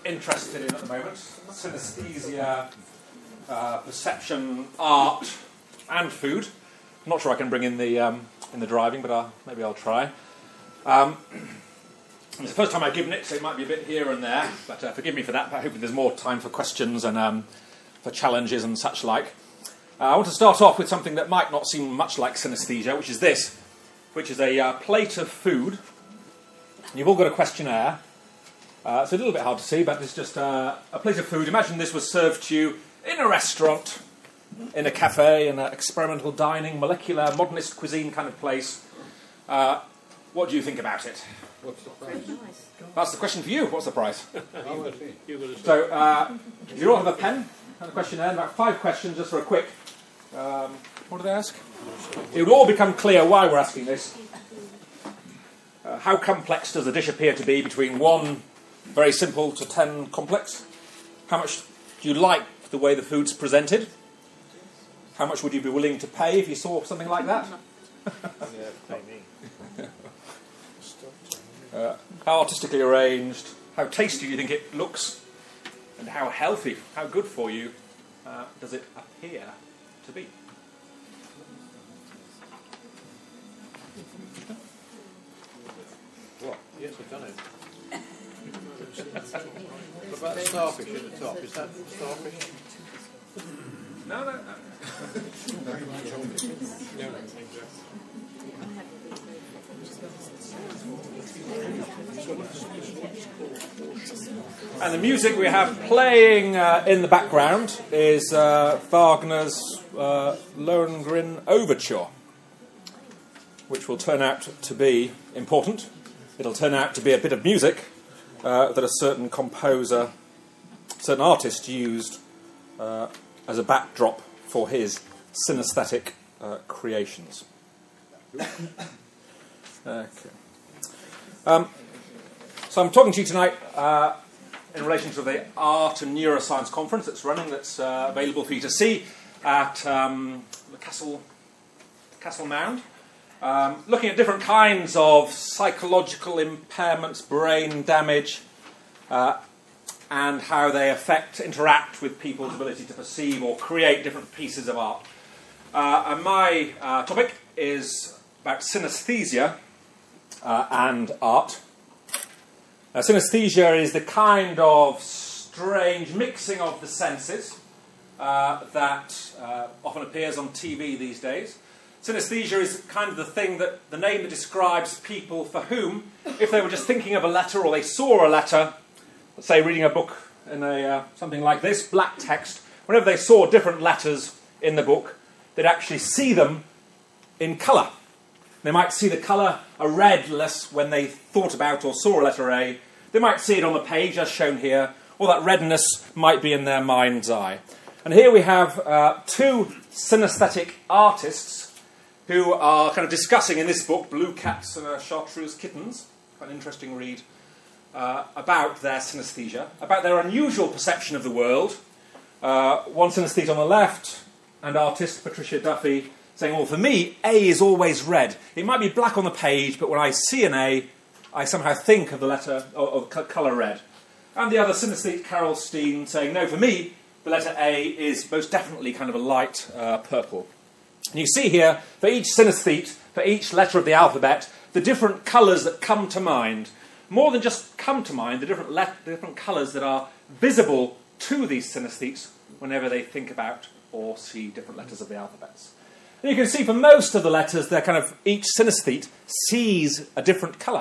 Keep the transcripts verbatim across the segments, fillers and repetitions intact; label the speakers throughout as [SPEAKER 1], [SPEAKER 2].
[SPEAKER 1] interested in at the moment. Synesthesia, uh, perception, art, and food. I'm not sure I can bring in the um, in the driving, but I'll, maybe I'll try. Um, it's the first time I've given it, so it might be a bit here and there, but uh, forgive me for that. But hopefully there's more time for questions and um, for challenges and such like. Uh, I want to start off with something that might not seem much like synesthesia, which is this, which is a uh, plate of food. You've all got a questionnaire. Uh, it's a little bit hard to see, but it's just uh, a plate of food. Imagine this was served to you in a restaurant, in a cafe, in an experimental dining, molecular, modernist cuisine kind of place. Uh, what do you think about it?
[SPEAKER 2] What's the price?
[SPEAKER 1] That's the question for you. What's the price? So, uh, you all have a pen and a questionnaire, about five questions just for a quick... Um, what do they ask? It would all become clear why we're asking this. Uh, how complex does the dish appear to be between one very simple to ten complex? How much do you like the way the food's presented? How much would you be willing to pay if you saw something like that?
[SPEAKER 2] Yeah, pay me.
[SPEAKER 1] uh, how artistically arranged? How tasty do you think it looks? And how healthy, how good for you uh, does it appear to be?
[SPEAKER 2] What? Yes, I've done it. What about starfish at the top? Is that starfish?
[SPEAKER 1] No, no, no. And the music we have playing uh, in the background is uh, Wagner's uh, Lohengrin Overture, which will turn out to be important. It'll turn out to be a bit of music uh, that a certain composer, certain artist used uh, as a backdrop for his synesthetic uh, creations. Okay. Um, so I'm talking to you tonight uh, in relation to the Art and Neuroscience Conference that's running, that's uh, available for you to see at um, the Castle, Castle Mound. Um, looking at different kinds of psychological impairments, brain damage, uh, and how they affect, interact with people's ability to perceive or create different pieces of art. Uh, and my uh, topic is about synesthesia uh, and art. Uh, synesthesia is the kind of strange mixing of the senses uh, that uh, often appears on T V these days. Synesthesia is kind of the thing that, the name that describes people for whom, if they were just thinking of a letter or they saw a letter, let's say reading a book in a uh, something like this, black text, whenever they saw different letters in the book, they'd actually see them in colour. They might see the colour a red less when they thought about or saw a letter A. They might see it on the page, as shown here, or that redness might be in their mind's eye. And here we have uh, two synesthetic artists who are kind of discussing in this book, Blue Cats and uh, Chartreuse Kittens, quite an interesting read, uh, about their synesthesia, about their unusual perception of the world. Uh, one synesthete on the left, and artist Patricia Duffy, saying, well, for me, A is always red. It might be black on the page, but when I see an A, I somehow think of the letter, or, or the colour red. And the other synesthete, Carol Steen, saying, no, for me, the letter A is most definitely kind of a light uh, purple. And you see here, for each synesthete, for each letter of the alphabet, the different colours that come to mind. More than just come to mind, the different, le- the different colours that are visible to these synesthetes whenever they think about or see different letters of the alphabets. And you can see for most of the letters, they're kind of, each synesthete sees a different colour.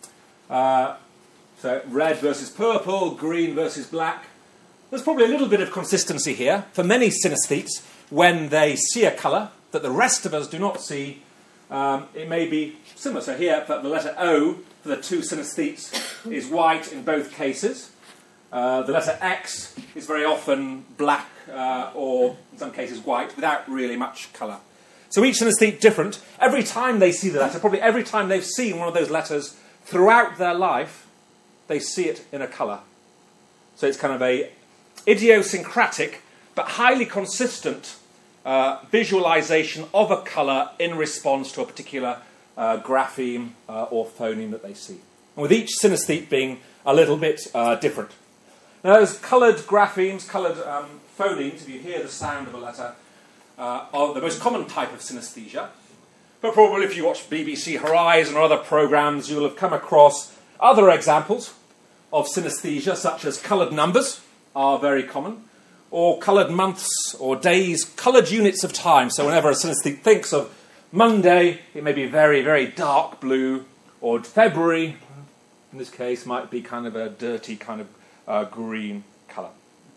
[SPEAKER 1] Uh, so red versus purple, green versus black. There's probably a little bit of consistency here. For many synesthetes, when they see a colour that the rest of us do not see, um, it may be similar. So here, for the letter O, for the two synesthetes, is white in both cases. Uh, the letter X is very often black uh, or, in some cases, white, without really much colour. So each synesthete different. Every time they see the letter, probably every time they've seen one of those letters throughout their life, they see it in a colour. So it's kind of a idiosyncratic but highly consistent uh, visualisation of a colour in response to a particular uh, grapheme uh, or phoneme that they see. And with each synesthete being a little bit uh, different. Now, those coloured graphemes, coloured um, phonemes, if you hear the sound of a letter, uh, are the most common type of synesthesia. But probably if you watch B B C Horizon or other programmes, you'll have come across other examples of synesthesia, such as coloured numbers are very common, or coloured months or days, coloured units of time. So whenever a synesthete thinks of Monday, it may be very, very dark blue, or February, in this case, might be kind of a dirty kind of uh, green colour.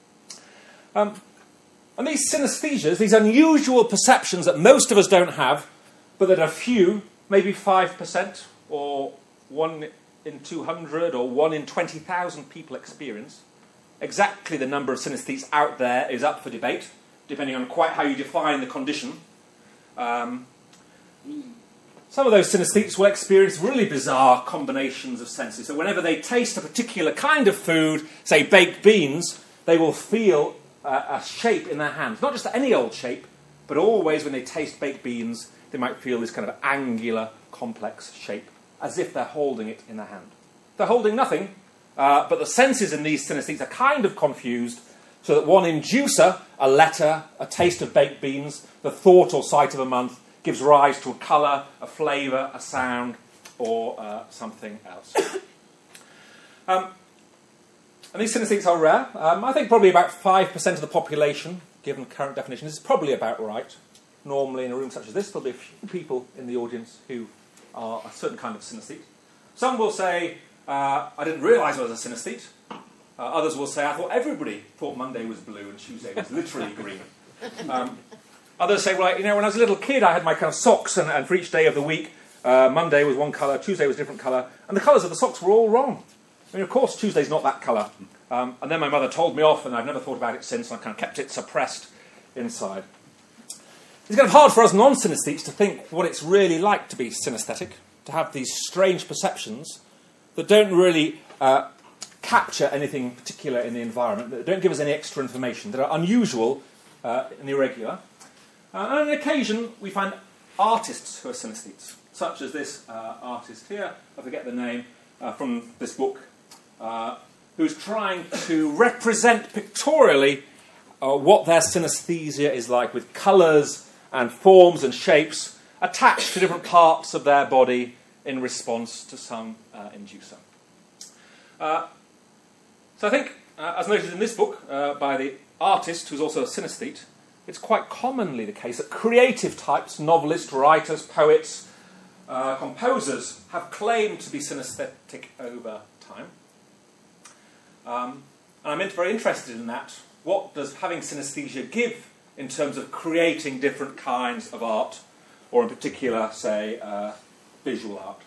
[SPEAKER 1] Um, and these synesthesias, these unusual perceptions that most of us don't have, but that a few, maybe five percent, or one in two hundred, or one in twenty thousand people experience. Exactly the number of synesthetes out there is up for debate, depending on quite how you define the condition. Um, some of those synesthetes will experience really bizarre combinations of senses. So whenever they taste a particular kind of food, say baked beans, they will feel uh, a shape in their hands. Not just any old shape, but always when they taste baked beans, they might feel this kind of angular, complex shape, as if they're holding it in their hand. They're holding nothing, uh, but the senses in these synesthetes are kind of confused, so that one inducer, a letter, a taste of baked beans, the thought or sight of a month, gives rise to a colour, a flavour, a sound, or uh, something else. um, and these synesthetes are rare. Um, I think probably about five percent of the population, given current definitions, is probably about right. Normally, in a room such as this, there'll be a few people in the audience who are a certain kind of synesthete. Some will say, uh, I didn't realise I was a synesthete. Uh, others will say, I thought everybody thought Monday was blue and Tuesday was literally green. Um, others say, well, you know, when I was a little kid, I had my kind of socks, and, and for each day of the week, uh, Monday was one colour, Tuesday was a different colour, and the colours of the socks were all wrong. I mean, of course, Tuesday's not that colour. Um, and then my mother told me off, and I've never thought about it since, and I kind of kept it suppressed inside. It's kind of hard for us non-synesthetes to think what it's really like to be synesthetic, to have these strange perceptions that don't really uh, capture anything particular in the environment, that don't give us any extra information, that are unusual uh, and irregular. Uh, and on occasion, we find artists who are synesthetes, such as this uh, artist here, I forget the name, uh, from this book, uh, who's trying to represent pictorially uh, what their synesthesia is like, with colours and forms and shapes attached to different parts of their body in response to some uh, inducer. Uh, so I think, uh, as noted in this book uh, by the artist, who's also a synesthete, it's quite commonly the case that creative types, novelists, writers, poets, uh, composers, have claimed to be synesthetic over time. Um, and I'm very interested in that. What does having synesthesia give in terms of creating different kinds of art, or in particular, say, uh, visual art?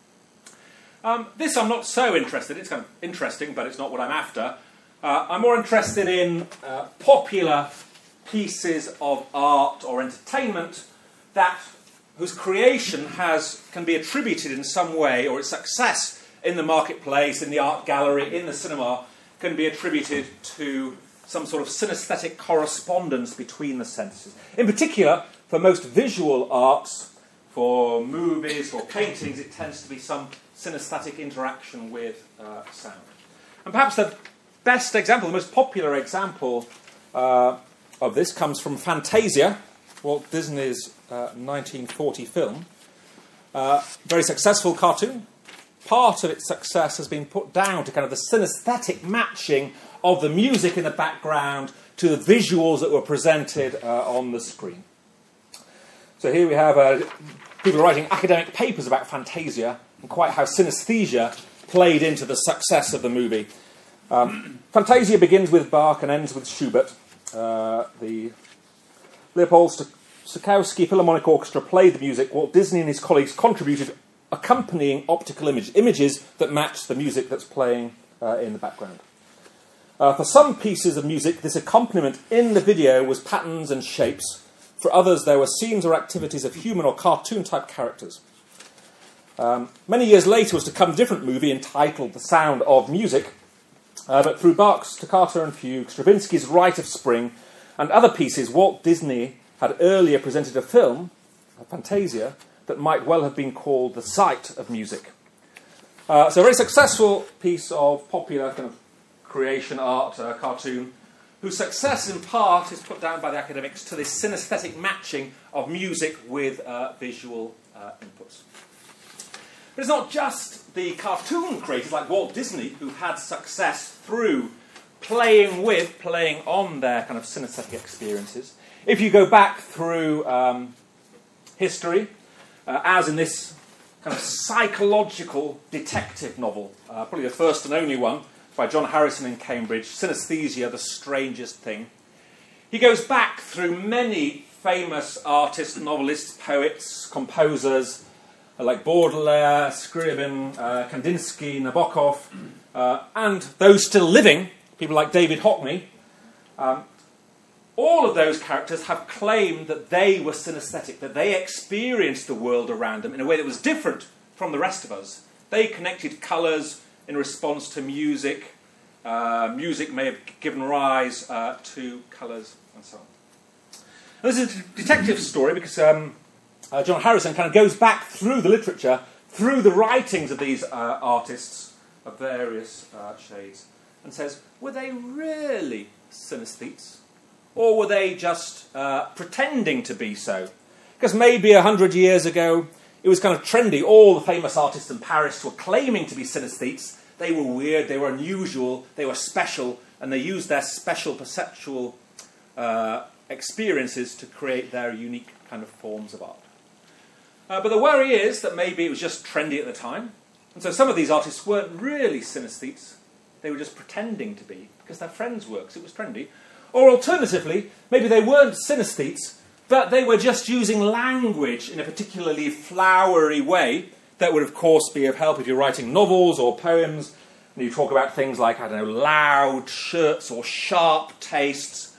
[SPEAKER 1] Um, this I'm not so interested in. It's kind of interesting, but it's not what I'm after. Uh, I'm more interested in uh, popular pieces of art or entertainment that whose creation has can be attributed in some way, or its success in the marketplace, in the art gallery, in the cinema, can be attributed to some sort of synesthetic correspondence between the senses. In particular, for most visual arts, for movies or paintings, it tends to be some synesthetic interaction with uh, sound. And perhaps the best example, the most popular example uh, of this comes from Fantasia, Walt Disney's uh, nineteen forty film. Uh, very successful cartoon. Part of its success has been put down to kind of the synesthetic matching of the music in the background to the visuals that were presented uh, on the screen. So here we have uh, people writing academic papers about Fantasia and quite how synesthesia played into the success of the movie. Um, Fantasia begins with Bach and ends with Schubert. Uh, the Leopold Stokowski Philharmonic Orchestra played the music. Walt Disney and his colleagues contributed accompanying optical image, images that match the music that's playing uh, in the background. Uh, for some pieces of music, this accompaniment in the video was patterns and shapes. For others, there were scenes or activities of human or cartoon-type characters. Um, many years later was to come a different movie entitled The Sound of Music, uh, but through Bach's Toccata and Fugue, Stravinsky's Rite of Spring, and other pieces, Walt Disney had earlier presented a film, Fantasia, that might well have been called The Sight of Music. Uh, so a very successful piece of popular kind of creation, art, uh, cartoon, whose success in part is put down by the academics to this synesthetic matching of music with uh, visual uh, inputs. But it's not just the cartoon creators like Walt Disney who had success through playing with, playing on their kind of synesthetic experiences. If you go back through um, history, uh, as in this kind of psychological detective novel, uh, probably the first and only one, by John Harrison in Cambridge, Synesthesia, the Strangest Thing. He goes back through many famous artists, novelists, poets, composers, uh, like Baudelaire, Scriabin, uh, Kandinsky, Nabokov, uh, and those still living, people like David Hockney. Um, all of those characters have claimed that they were synesthetic, that they experienced the world around them in a way that was different from the rest of us. They connected colours in response to music. Uh, music may have given rise uh, to colours and so on. And this is a detective story because um, uh, John Harrison kind of goes back through the literature, through the writings of these uh, artists of various uh, shades, and says, were they really synesthetes? Or were they just uh, pretending to be so? Because maybe a hundred years ago, it was kind of trendy. All the famous artists in Paris were claiming to be synesthetes. They were weird, they were unusual, they were special, and they used their special perceptual uh, experiences to create their unique kind of forms of art. Uh, but the worry is that maybe it was just trendy at the time. And so some of these artists weren't really synesthetes. They were just pretending to be, because their friends were, because it was trendy. Or alternatively, maybe they weren't synesthetes, but they were just using language in a particularly flowery way that would, of course, be of help if you're writing novels or poems, and you talk about things like, I don't know, loud shirts or sharp tastes.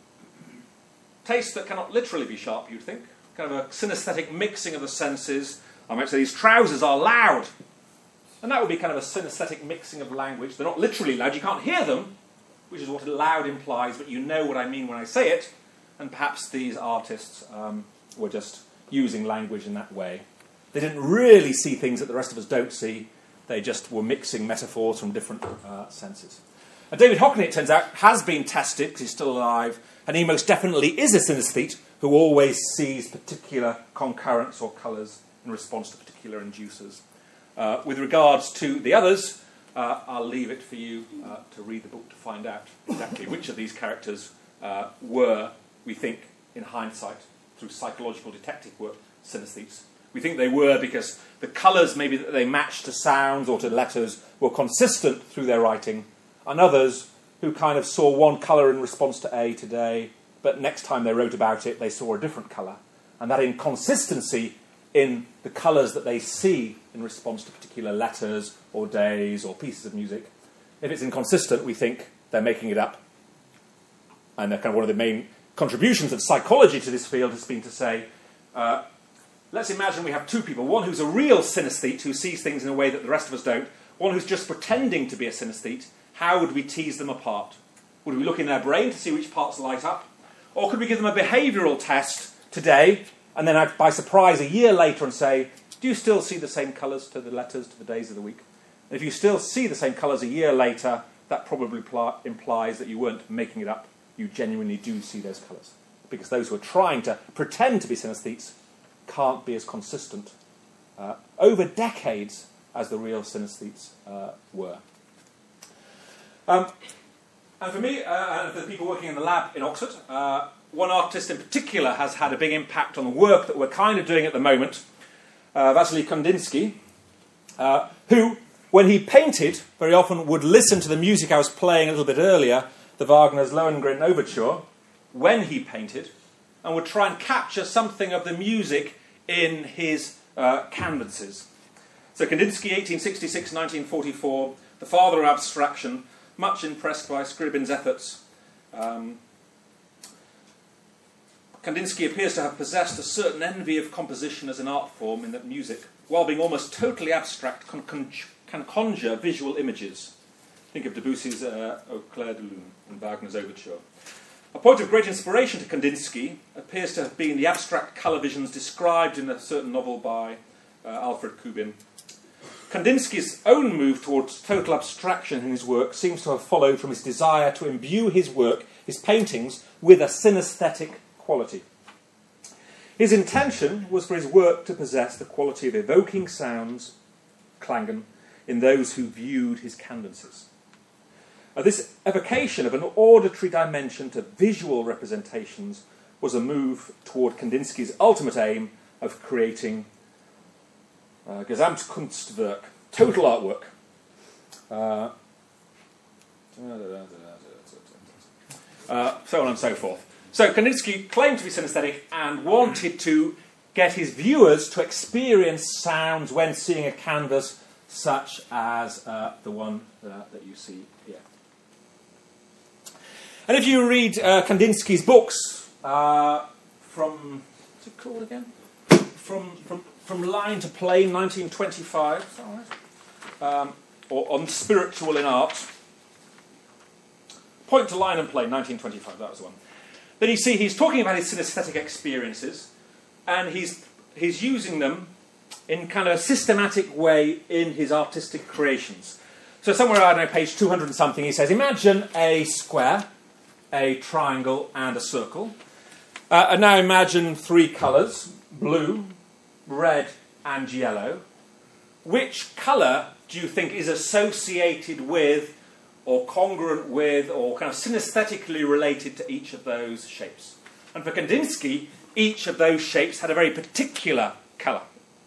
[SPEAKER 1] Tastes that cannot literally be sharp, you'd think. Kind of a synesthetic mixing of the senses. I might say these trousers are loud. And that would be kind of a synesthetic mixing of language. They're not literally loud, you can't hear them, which is what loud implies, but you know what I mean when I say it, and perhaps these artists um, were just using language in that way. They didn't really see things that the rest of us don't see, they just were mixing metaphors from different uh, senses. And David Hockney, it turns out, has been tested, because he's still alive, and he most definitely is a synesthete who always sees particular concurrents or colours in response to particular inducers. Uh, with regards to the others, Uh, I'll leave it for you uh, to read the book to find out exactly which of these characters uh, were, we think, in hindsight, through psychological detective work, synesthetes. We think they were because the colours maybe that they matched to sounds or to letters were consistent through their writing, and others who kind of saw one colour in response to A today, but next time they wrote about it, they saw a different colour. And that inconsistency in the colours that they see in response to particular letters or days or pieces of music. If it's inconsistent, we think they're making it up. And they're kind of one of the main contributions of psychology to this field has been to say, uh, let's imagine we have two people, one who's a real synesthete who sees things in a way that the rest of us don't, one who's just pretending to be a synesthete. How would we tease them apart? Would we look in their brain to see which parts light up? Or could we give them a behavioural test today, and then I'd, by surprise a year later and say, do you still see the same colours to the letters, to the days of the week? And if you still see the same colours a year later, that probably pl- implies that you weren't making it up. You genuinely do see those colours. Because those who are trying to pretend to be synesthetes can't be as consistent uh, over decades as the real synesthetes uh, were. Um, and for me, uh, and for the people working in the lab in Oxford, uh, one artist in particular has had a big impact on the work that we're kind of doing at the moment, uh, Vasily Kandinsky, uh, who, when he painted, very often would listen to the music I was playing a little bit earlier, the Wagner's Lohengrin Overture, when he painted, and would try and capture something of the music in his uh, canvases. So Kandinsky, eighteen sixty-six to nineteen forty-four, the father of abstraction, much impressed by Scriabin's efforts. Um, Kandinsky appears to have possessed a certain envy of composition as an art form in that music, while being almost totally abstract, can, con- can conjure visual images. Think of Debussy's uh, Au clair de lune and Wagner's Overture. A point of great inspiration to Kandinsky appears to have been the abstract colour visions described in a certain novel by uh, Alfred Kubin. Kandinsky's own move towards total abstraction in his work seems to have followed from his desire to imbue his work, his paintings, with a synesthetic quality. His intention was for his work to possess the quality of evoking sounds, Klangen, in those who viewed his canvases. Uh, this evocation of an auditory dimension to visual representations was a move toward Kandinsky's ultimate aim of creating uh, Gesamtkunstwerk, total artwork. Uh, uh, so on and so forth. So Kandinsky claimed to be synesthetic and wanted to get his viewers to experience sounds when seeing a canvas such as uh, the one uh, that you see here. And if you read uh, Kandinsky's books, uh, from, what's it called again? From, from, from Line to Plane, nineteen twenty-five, is that right? Um, or On Spiritual in Art. Point to Line and Plane, nineteen twenty-five, that was the one. Then you see he's talking about his synesthetic experiences, and he's, he's using them in kind of a systematic way in his artistic creations. So somewhere, I don't know, page two hundred and something, he says, imagine a square, a triangle, and a circle. Uh, and now imagine three colours, blue, red, and yellow. Which colour do you think is associated with, or congruent with, or kind of synesthetically related to each of those shapes? And for Kandinsky, each of those shapes had a very particular colour.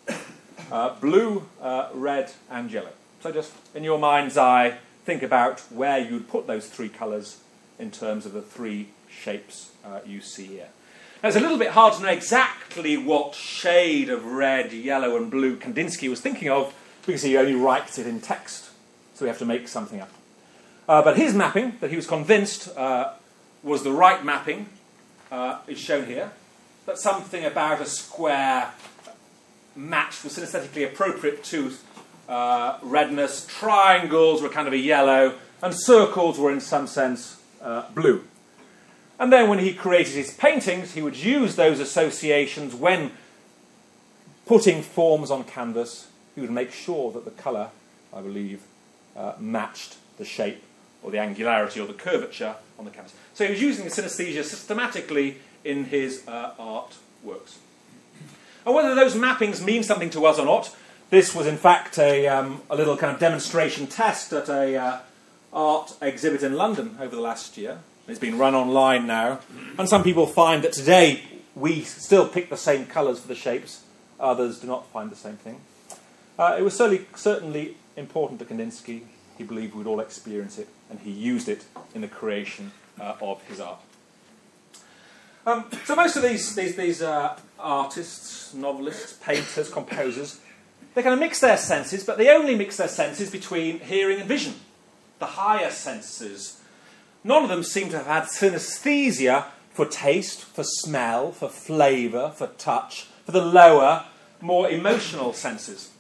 [SPEAKER 1] Uh, blue, uh, red, and yellow. So just, in your mind's eye, think about where you'd put those three colours in terms of the three shapes uh, you see here. Now, it's a little bit hard to know exactly what shade of red, yellow, and blue Kandinsky was thinking of, because he only writes it in text, so we have to make something up. Uh, but his mapping, that he was convinced uh, was the right mapping, uh, is shown here. That something about a square matched was synesthetically appropriate to uh, redness. Triangles were kind of a yellow, and circles were in some sense uh, blue. And then when he created his paintings, he would use those associations when putting forms on canvas. He would make sure that the colour, I believe, uh, matched the shape or the angularity or the curvature on the canvas. So he was using the synesthesia systematically in his uh, art works. And whether those mappings mean something to us or not, this was in fact a, um, a little kind of demonstration test at a uh, art exhibit in London over the last year. It's been run online now, and some people find that today we still pick the same colours for the shapes, others do not find the same thing. Uh, it was certainly, certainly important to Kandinsky. He believed we'd all experience it, and he used it in the creation uh, of his art. Um, so most of these, these, these uh, artists, novelists, painters, composers, they kind of mix their senses, but they only mix their senses between hearing and vision, the higher senses. None of them seem to have had synesthesia for taste, for smell, for flavour, for touch, for the lower, more emotional senses.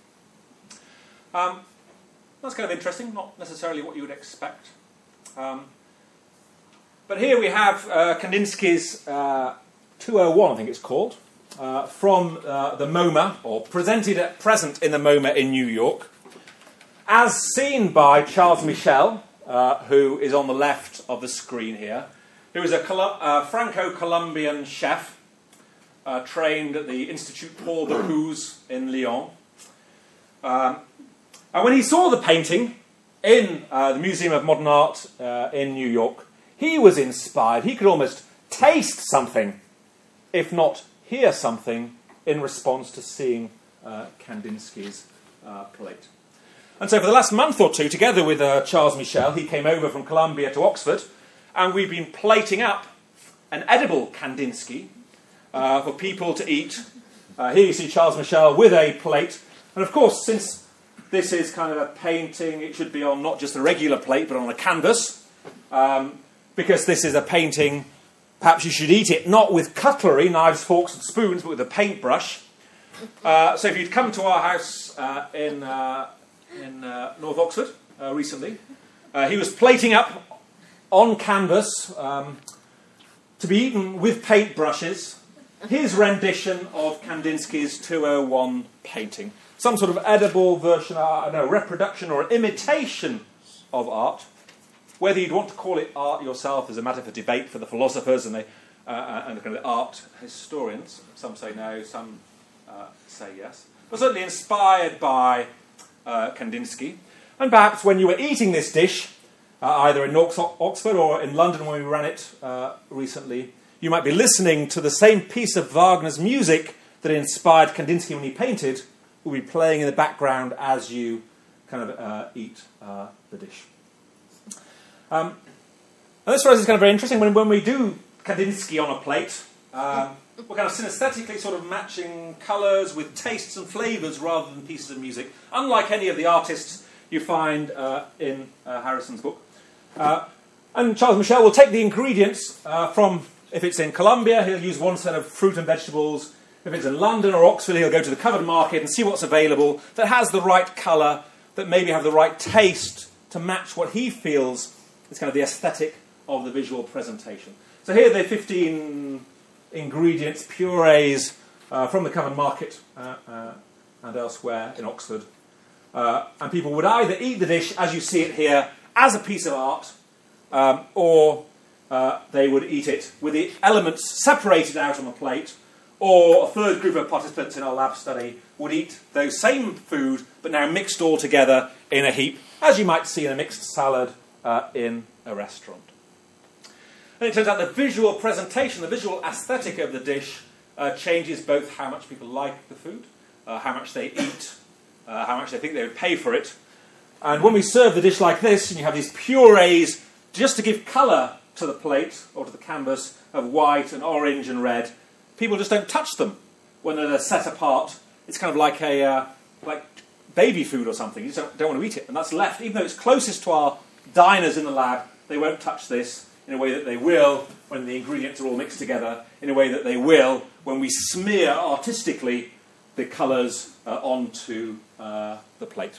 [SPEAKER 1] Um, that's kind of interesting, not necessarily what you would expect. Um, but here we have uh, Kandinsky's uh, two oh one, I think it's called, uh, from uh, the MoMA, or presented at present in the MoMA in New York, as seen by Charles Michel, Uh, who is on the left of the screen here, who is a Col- uh, Franco-Colombian chef uh, trained at the Institut Paul Bocuse in Lyon. Um, and when he saw the painting in uh, the Museum of Modern Art uh, in New York, he was inspired. He could almost taste something, if not hear something, in response to seeing uh, Kandinsky's uh, plate. And so for the last month or two, together with uh, Charles Michel, he came over from Columbia to Oxford, and we've been plating up an edible Kandinsky uh, for people to eat. Uh, here you see Charles Michel with a plate. And of course, since this is kind of a painting, it should be on not just a regular plate, but on a canvas. Um, because this is a painting, perhaps you should eat it not with cutlery, knives, forks and spoons, but with a paintbrush. Uh, so if you'd come to our house uh, in... Uh, in uh, North Oxford uh, recently. Uh, he was plating up on canvas um, to be eaten with paintbrushes his rendition of Kandinsky's two oh one painting. some sort of edible version, uh, no, reproduction or imitation of art. Whether you'd want to call it art yourself is a matter for debate for the philosophers and the, uh, and the kind of art historians. Some say no, some uh, say yes. But certainly inspired by uh, Kandinsky. And perhaps when you were eating this dish, uh, either in Oxford or in London when we ran it uh, recently, you might be listening to the same piece of Wagner's music that inspired Kandinsky when he painted, will be playing in the background as you kind of uh, eat uh, the dish. Um, and this for us is kind of very interesting. When, when we do Kandinsky on a plate, um, we're kind of synesthetically sort of matching colours with tastes and flavours rather than pieces of music, unlike any of the artists you find uh, in uh, Harrison's book. Uh, and Charles Michel will take the ingredients uh, from, if it's in Colombia, he'll use one set of fruit and vegetables. If it's in London or Oxford, he'll go to the covered market and see what's available that has the right colour, that maybe have the right taste to match what he feels is kind of the aesthetic of the visual presentation. So here are the fifteen ingredients, purees uh, from the covered market uh, uh, and elsewhere in Oxford. Uh, and people would either eat the dish, as you see it here, as a piece of art, um, or uh, they would eat it with the elements separated out on the plate, or a third group of participants in our lab study would eat those same food, but now mixed all together in a heap, as you might see in a mixed salad uh, in a restaurant. And it turns out the visual presentation, the visual aesthetic of the dish uh, changes both how much people like the food, uh, how much they eat, uh, how much they think they would pay for it. And when we serve the dish like this, and you have these purees, just to give colour to the plate or to the canvas of white and orange and red, people just don't touch them when they're set apart. It's kind of like a uh, like baby food or something. You just don't, don't want to eat it. And that's left, even though it's closest to our diners in the lab, they won't touch this in a way that they will when the ingredients are all mixed together, in a way that they will when we smear artistically the colours uh, onto uh, the plate.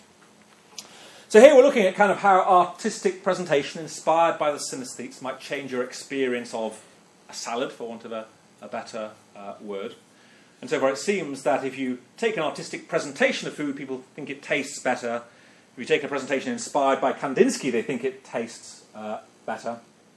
[SPEAKER 1] So here we're looking at kind of how artistic presentation inspired by the synesthetes might change your experience of a salad, for want of a, a better uh, word. And so far it seems that if you take an artistic presentation of food, people think it tastes better. If you take a presentation inspired by Kandinsky, they think it tastes uh, better.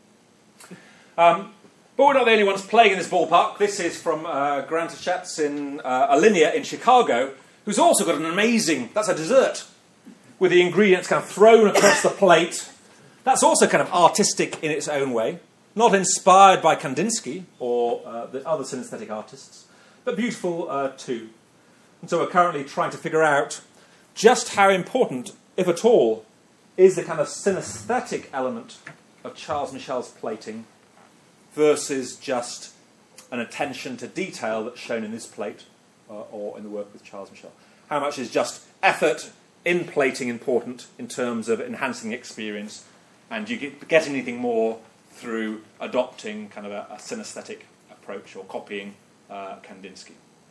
[SPEAKER 1] Um, but we're not the only ones playing in this ballpark. This is from uh, Grant Achatz in uh, Alinea in Chicago, who's also got an amazing, that's a dessert, with the ingredients kind of thrown across the plate. That's also kind of artistic in its own way. Not inspired by Kandinsky or uh, the other synesthetic artists, but beautiful uh, too. And so we're currently trying to figure out just how important, if at all, is the kind of synesthetic element of Charles Michel's plating versus just an attention to detail that's shown in this plate uh, or in the work with Charles Michel. How much is just effort in plating important in terms of enhancing the experience, and do you get, get anything more through adopting kind of a, a synesthetic approach or copying uh, Kandinsky?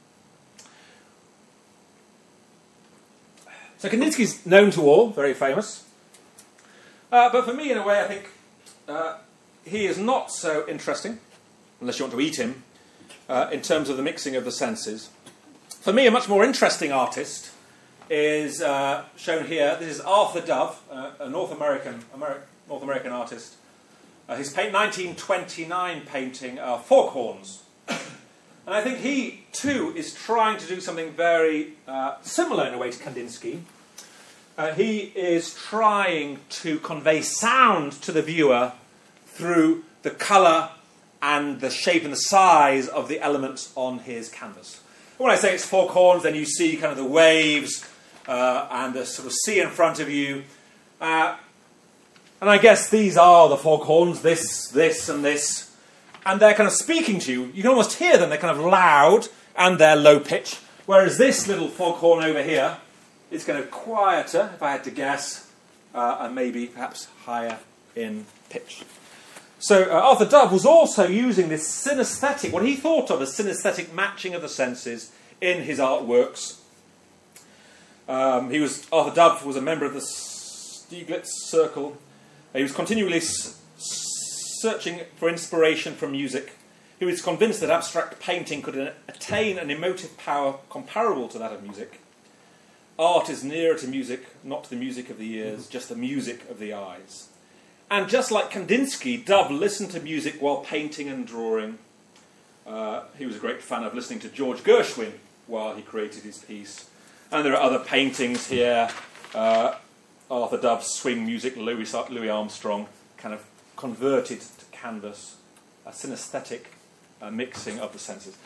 [SPEAKER 1] So Kandinsky's known to all, very famous. Uh, but for me, in a way, I think uh, he is not so interesting, unless you want to eat him, uh, in terms of the mixing of the senses. For me, a much more interesting artist is uh, shown here. This is Arthur Dove, uh, a North American Ameri- North American artist. Uh, his paint, nineteen twenty-nine painting, uh, Foghorns. And I think he, too, is trying to do something very uh, similar in a way to Kandinsky. Uh, he is trying to convey sound to the viewer through the colour and the shape and the size of the elements on his canvas. When I say it's foghorns, then you see kind of the waves uh, and the sort of sea in front of you. Uh, and I guess these are the foghorns, this, this, and this. And they're kind of speaking to you. You can almost hear them. They're kind of loud and they're low pitch. Whereas this little foghorn over here is kind of quieter, if I had to guess, uh, and maybe perhaps higher in pitch. So uh, Arthur Dove was also using this synesthetic, what he thought of as synesthetic matching of the senses in his artworks. Um, he was Arthur Dove was a member of the Stieglitz Circle. He was continually s- searching for inspiration from music. He was convinced that abstract painting could attain an emotive power comparable to that of music. art is nearer to music, not to the music of the ears, just the music of the eyes. And just like Kandinsky, Dove listened to music while painting and drawing. Uh, he was a great fan of listening to George Gershwin while he created his piece. And there are other paintings here. Uh, Arthur Dove's swing music, Louis, Louis Armstrong, kind of converted to canvas, a synesthetic uh, mixing of the senses.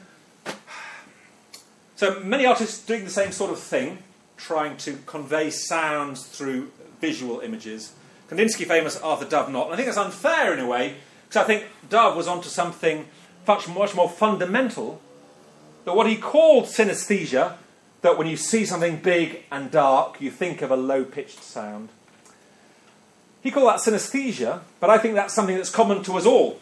[SPEAKER 1] So many artists doing the same sort of thing, trying to convey sounds through visual images. Kandinsky famous, Arthur Dove not. And I think that's unfair in a way, because I think Dove was onto something much, much more fundamental, that what he called synesthesia, that when you see something big and dark, you think of a low-pitched sound. He called that synesthesia, but I think that's something that's common to us all.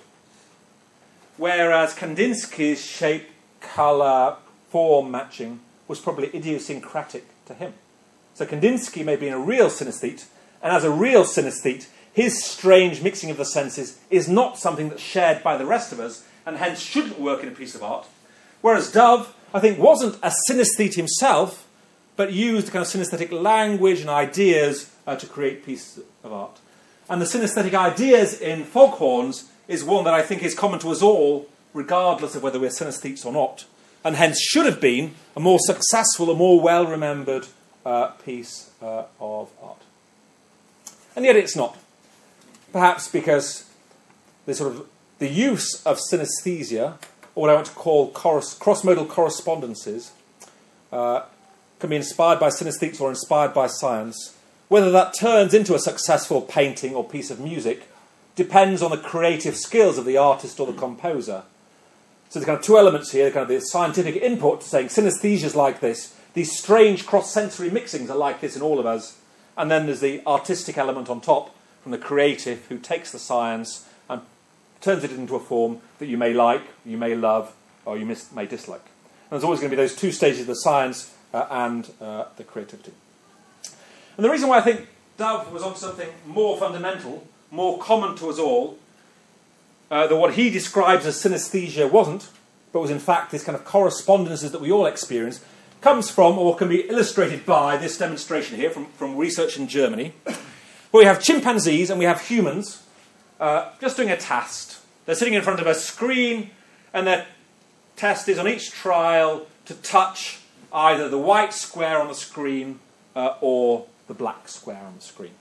[SPEAKER 1] Whereas Kandinsky's shape, colour, form matching was probably idiosyncratic to him. So Kandinsky may be a real synesthete, and as a real synesthete, his strange mixing of the senses is not something that's shared by the rest of us, and hence shouldn't work in a piece of art. Whereas Dove, I think, wasn't a synesthete himself, but used kind of synesthetic language and ideas uh, to create pieces of art. And the synesthetic ideas in foghorns is one that I think is common to us all, regardless of whether we're synesthetes or not, and hence should have been a more successful, a more well-remembered uh, piece uh, of art. And yet it's not. Perhaps because the sort of the use of synesthesia, or what I want to call cross- cross-modal correspondences, uh, can be inspired by synesthetes or inspired by science. Whether that turns into a successful painting or piece of music depends on the creative skills of the artist or the composer. So there's kind of two elements here, kind of the scientific input saying synesthesia's like this, these strange cross-sensory mixings are like this in all of us, and then there's the artistic element on top from the creative who takes the science and turns it into a form that you may like, you may love, or you mis- may dislike. And there's always going to be those two stages of the science uh, and uh, the creativity. And the reason why I think Dove was on something more fundamental, more common to us all, uh, that what he describes as synesthesia wasn't, but was in fact this kind of correspondences that we all experience, comes from, or can be illustrated by, this demonstration here from, from research in Germany, where we have chimpanzees and we have humans uh, just doing a test. They're sitting in front of a screen, and their test is on each trial to touch either the white square on the screen uh, or the black square on the screen.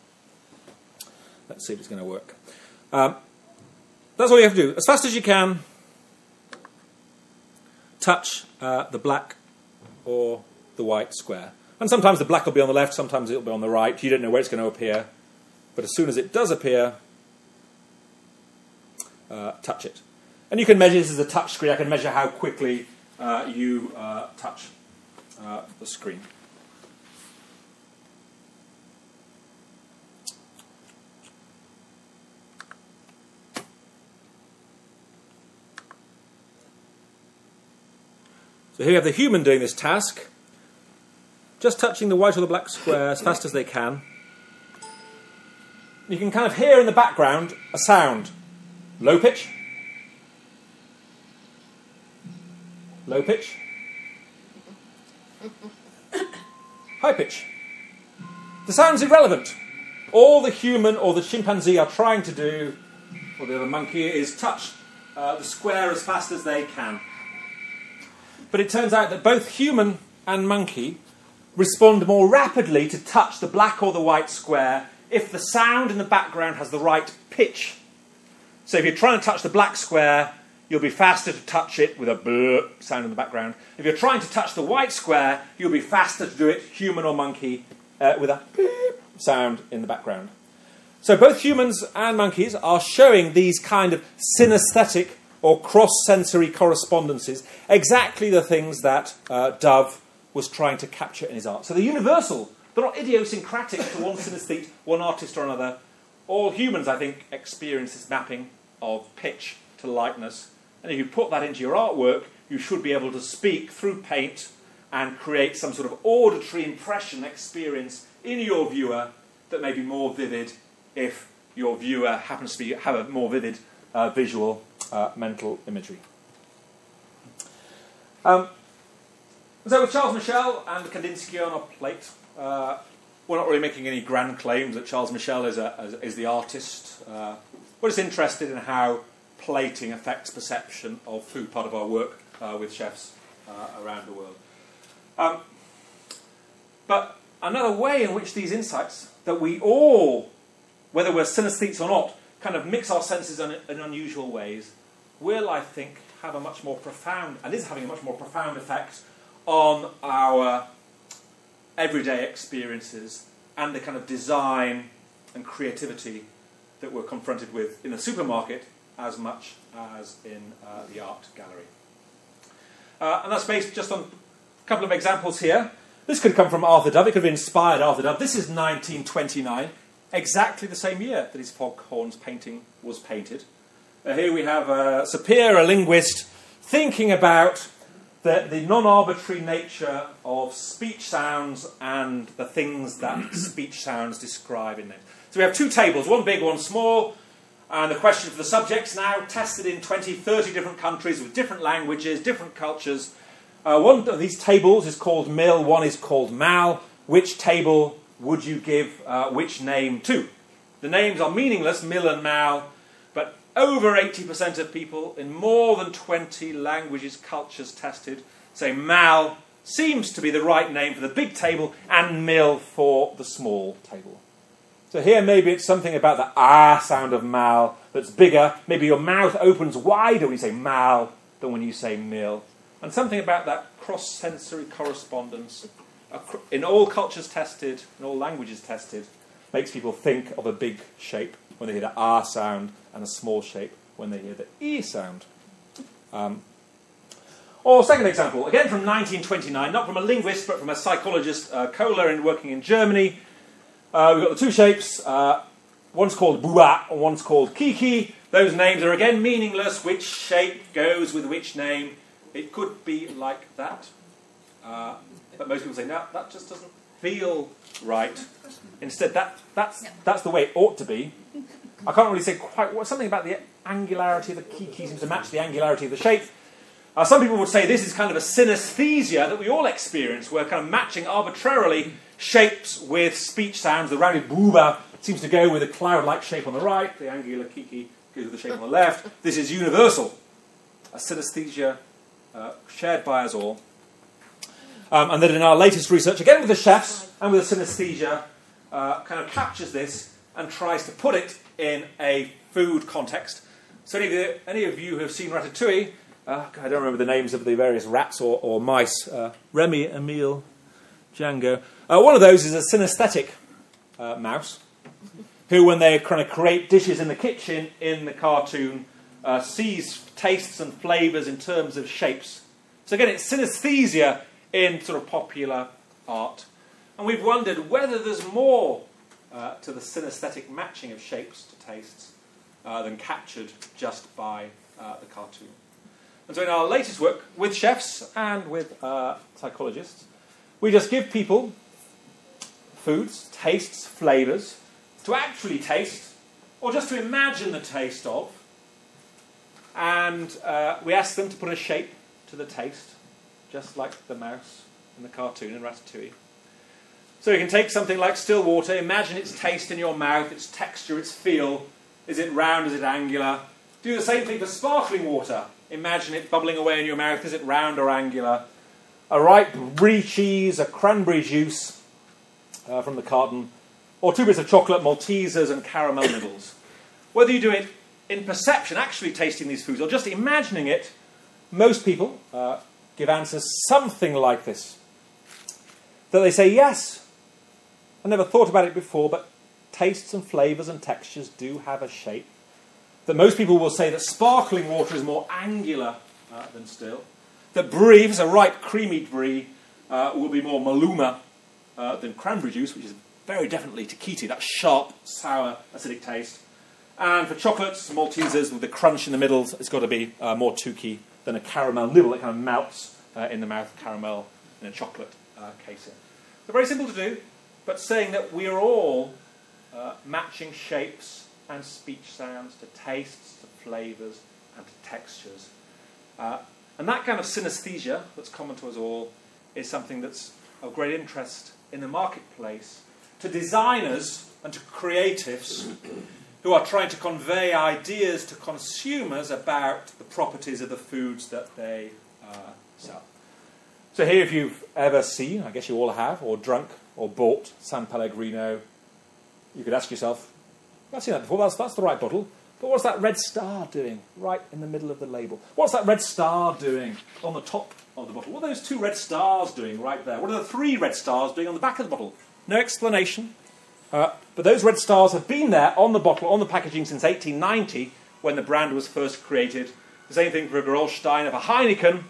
[SPEAKER 1] Let's see if it's going to work. Um, that's all you have to do. As fast as you can, touch uh, the black or the white square. And sometimes the black will be on the left, sometimes it'll be on the right. You don't know where it's going to appear. But as soon as it does appear, uh, touch it. And you can measure this as a touch screen. I can measure how quickly uh, you uh, touch uh, the screen. So here we have the human doing this task, just touching the white or the black square as fast as they can. You can kind of hear in the background a sound. Low pitch. Low pitch. High pitch. The sound's irrelevant. All the human or the chimpanzee are trying to do, or the other monkey, is touch uh, the square as fast as they can. But it turns out that both human and monkey respond more rapidly to touch the black or the white square if the sound in the background has the right pitch. So if you're trying to touch the black square, you'll be faster to touch it with a bleh sound in the background. If you're trying to touch the white square, you'll be faster to do it, human or monkey, uh, with a beep sound in the background. So both humans and monkeys are showing these kind of synesthetic or cross-sensory correspondences, exactly the things that uh, Dove was trying to capture in his art. So they're universal. They're not idiosyncratic to one synesthete, one artist or another. All humans, I think, experience this mapping of pitch to lightness. And if you put that into your artwork, you should be able to speak through paint and create some sort of auditory impression experience in your viewer that may be more vivid if your viewer happens to be, have a more vivid uh, visual uh, mental imagery. Um, And so with Charles Michel and Kandinsky on our plate, uh, we're not really making any grand claims that Charles Michel is, a, is the artist. Uh, we're just interested in how plating affects perception of food, part of our work uh, with chefs uh, around the world. Um, but another way in which these insights, that we all, whether we're synesthetes or not, kind of mix our senses in, in unusual ways, will, I think, have a much more profound, and is having a much more profound effect on our everyday experiences and the kind of design and creativity that we're confronted with in a supermarket as much as in uh, the art gallery. Uh, and that's based just on a couple of examples here. This could come from Arthur Dove. It could have inspired Arthur Dove. This is nineteen twenty-nine, exactly the same year that his Foghorns painting was painted. Uh, here we have uh, Sapir, a linguist, thinking about the, the non-arbitrary nature of speech sounds and the things that speech sounds describe in them. So we have two tables, one big, one small, and the question for the subjects now tested in twenty, thirty different countries with different languages, different cultures. Uh, one of these tables is called Mill, one is called Mal. Which table would you give uh, which name to? The names are meaningless, Mill and Mal, but over eighty percent of people in more than twenty languages, cultures tested say Mal seems to be the right name for the big table and Mill for the small table. So here maybe it's something about the ah sound of Mal that's bigger. Maybe your mouth opens wider when you say Mal than when you say Mill. And something about that cross-sensory correspondence in all cultures tested, in all languages tested, makes people think of a big shape when they hear the ah sound and a small shape when they hear the e sound. Um, or second example, again from nineteen twenty-nine, not from a linguist but from a psychologist, uh, Kohler, in working in Germany. Uh, we've got the two shapes. Uh, one's called Bua and one's called Kiki. Those names are again meaningless. Which shape goes with which name? It could be like that. Uh, but most people say, no, that just doesn't feel right. Instead, that, that's, that's the way it ought to be. I can't really say quite what. Something about the angularity of the Kiki seems to match the angularity of the shape. Uh, some people would say this is kind of a synesthesia that we all experience. We're kind of matching arbitrarily shapes with speech sounds. The rounded booba seems to go with a cloud-like shape on the right. The angular Kiki goes with the shape on the left. This is universal. A synesthesia uh, shared by us all. Um, and that in our latest research, again with the chefs and with the synesthesia, uh, kind of captures this and tries to put it in a food context. So any of you, any of you who have seen Ratatouille, uh, I don't remember the names of the various rats or, or mice, uh, Remy, Emile, Django. Uh, one of those is a synesthetic uh, mouse, who when they kind of create dishes in the kitchen in the cartoon, uh, sees tastes and flavours in terms of shapes. So again, it's synesthesia in sort of popular art. And we've wondered whether there's more uh, to the synesthetic matching of shapes to tastes uh, than captured just by uh, the cartoon. And so in our latest work with chefs and with uh, psychologists, we just give people foods, tastes, flavours to actually taste or just to imagine the taste of, and uh, we ask them to put a shape to the taste, just like the mouse in the cartoon in Ratatouille. So you can take something like still water, imagine its taste in your mouth, its texture, its feel. Is it round, is it angular? Do the same thing for sparkling water. Imagine it bubbling away in your mouth, is it round or angular? A ripe brie cheese, a cranberry juice uh, from the carton, or two bits of chocolate, Maltesers and caramel nibbles. Whether you do it in perception, actually tasting these foods, or just imagining it, most people uh, give answers something like this. That they say, yes, I never thought about it before, but tastes and flavours and textures do have a shape. That most people will say that sparkling water is more angular uh, than still. That brie, if it's a ripe, creamy brie, uh, will be more maluma uh, than cranberry juice, which is very definitely Tahiti, that sharp, sour, acidic taste. And for chocolates, Maltesers with the crunch in the middle, it's got to be uh, more Tukey than a caramel nibble that kind of melts uh, in the mouth, caramel in a chocolate uh, casing. So very simple to do, but saying that we are all uh, matching shapes and speech sounds to tastes, to flavours, and to textures. Uh, and that kind of synesthesia that's common to us all is something that's of great interest in the marketplace to designers and to creatives who are trying to convey ideas to consumers about the properties of the foods that they uh, sell. So here, if you've ever seen, I guess you all have, or drunk, or bought San Pellegrino, you could ask yourself, I've seen that before, that's, that's the right bottle, but what's that red star doing right in the middle of the label? What's that red star doing on the top of the bottle? What are those two red stars doing right there? What are the three red stars doing on the back of the bottle? No explanation. Uh, but those red stars have been there on the bottle, on the packaging since eighteen ninety, when the brand was first created. The same thing for Gerolsteiner, for Heineken.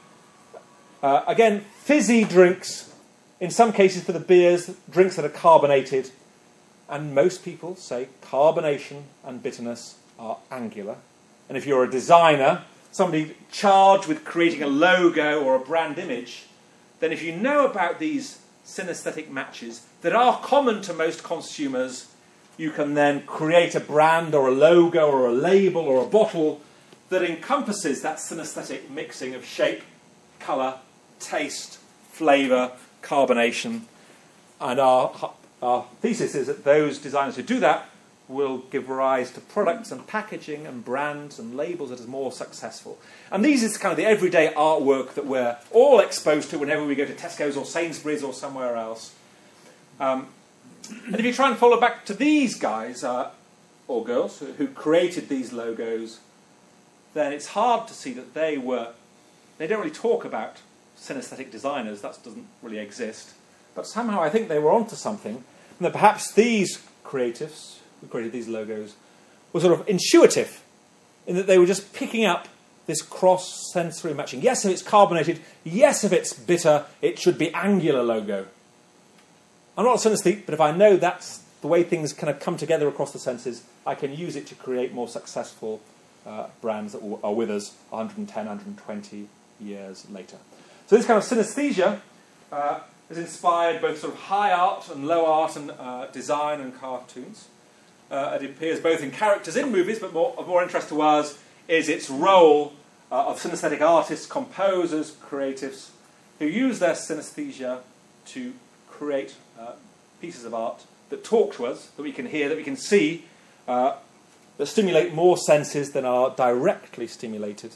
[SPEAKER 1] Uh, again, fizzy drinks, in some cases for the beers, drinks that are carbonated. And most people say carbonation and bitterness are angular. And if you're a designer, somebody charged with creating a logo or a brand image, then if you know about these synesthetic matches that are common to most consumers, you can then create a brand or a logo or a label or a bottle that encompasses that synesthetic mixing of shape, colour, taste, flavour, carbonation. And our, our thesis is that those designers who do that will give rise to products and packaging and brands and labels that is more successful. And these is kind of the everyday artwork that we're all exposed to whenever we go to Tesco's or Sainsbury's or somewhere else. Um, and if you try and follow back to these guys, uh, or girls, who, who created these logos, then it's hard to see that they were, they don't really talk about synesthetic designers, that doesn't really exist. But somehow I think they were onto something, and that perhaps these creatives who created these logos were sort of intuitive, in that they were just picking up this cross-sensory matching. Yes, if it's carbonated, yes, if it's bitter, it should be angular logo. I'm not a synesthete, but if I know that's the way things kind of come together across the senses, I can use it to create more successful uh, brands that are with us one hundred ten, one hundred twenty years later. So this kind of synesthesia uh, has inspired both sort of high art and low art and uh, design and cartoons. Uh, it appears both in characters in movies, but more, of more interest to us is its role uh, of synesthetic artists, composers, creatives, who use their synesthesia to create uh, pieces of art that talk to us, that we can hear, that we can see, uh, that stimulate more senses than are directly stimulated.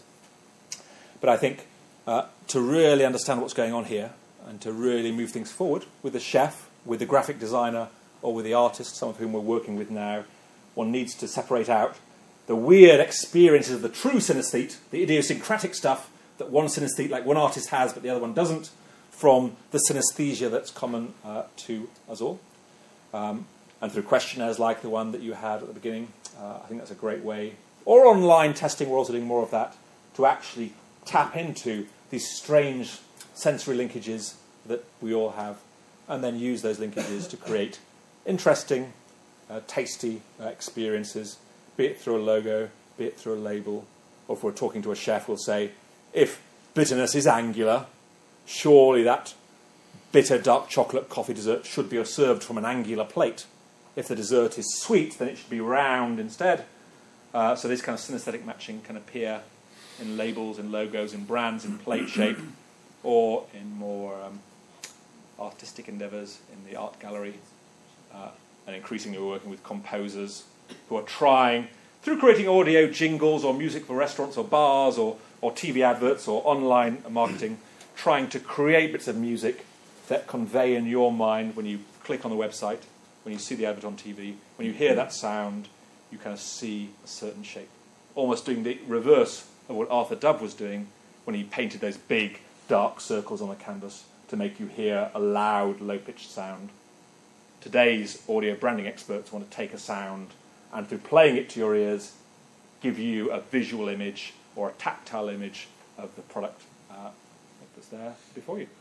[SPEAKER 1] But I think uh, to really understand what's going on here, and to really move things forward with the chef, with the graphic designer, or with the artist, some of whom we're working with now, one needs to separate out the weird experiences of the true synesthete, the idiosyncratic stuff that one synesthete, like one artist has, but the other one doesn't, from the synesthesia that's common uh, to us all. Um, and through questionnaires like the one that you had at the beginning, uh, I think that's a great way. Or online testing, we're also doing more of that, to actually tap into these strange sensory linkages that we all have, and then use those linkages to create interesting, uh, tasty uh, experiences, be it through a logo, be it through a label, or if we're talking to a chef, we'll say, if bitterness is angular, surely that bitter dark chocolate coffee dessert should be served from an angular plate. If the dessert is sweet, then it should be round instead. Uh, so this kind of synesthetic matching can appear in labels, in logos, in brands, in plate shape, or in more um, artistic endeavours in the art gallery. Uh, and increasingly we're working with composers who are trying, through creating audio jingles or music for restaurants or bars or, or T V adverts or online marketing, trying to create bits of music that convey in your mind when you click on the website, when you see the advert on T V, when you hear that sound, you kind of see a certain shape. Almost doing the reverse of what Arthur Dove was doing when he painted those big dark circles on the canvas to make you hear a loud, low-pitched sound. Today's audio branding experts want to take a sound and through playing it to your ears, give you a visual image or a tactile image of the product uh, that's there before you.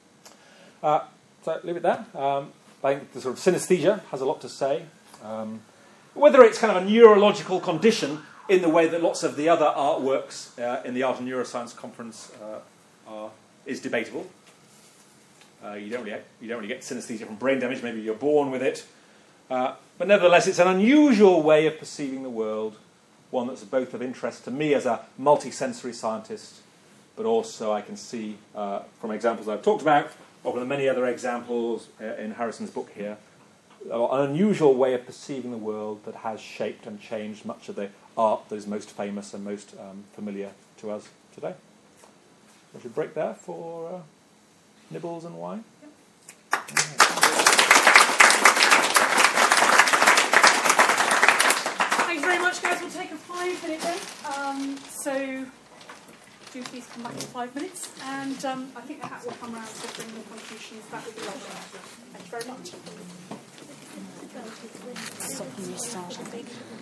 [SPEAKER 1] Uh, so leave it there. Um, I think the sort of synesthesia has a lot to say. Um, whether it's kind of a neurological condition in the way that lots of the other artworks uh, in the Art and Neuroscience Conference uh, are, is debatable. Uh, you don't really you don't really get synesthesia from brain damage. Maybe you're born with it, uh, but nevertheless, it's an unusual way of perceiving the world. One that's both of interest to me as a multi-sensory scientist, but also I can see uh, from examples I've talked about of the many other examples uh, in Harrison's book here, an unusual way of perceiving the world that has shaped and changed much of the art that is most famous and most um, familiar to us today. We should break there for uh, nibbles and wine. Yep.
[SPEAKER 3] Thanks very much, guys. We'll take a five-minute break. Um, so do please come back in five minutes, and um, I think the hat will come around to bring the contributions. That would be lovely. Thank you very much.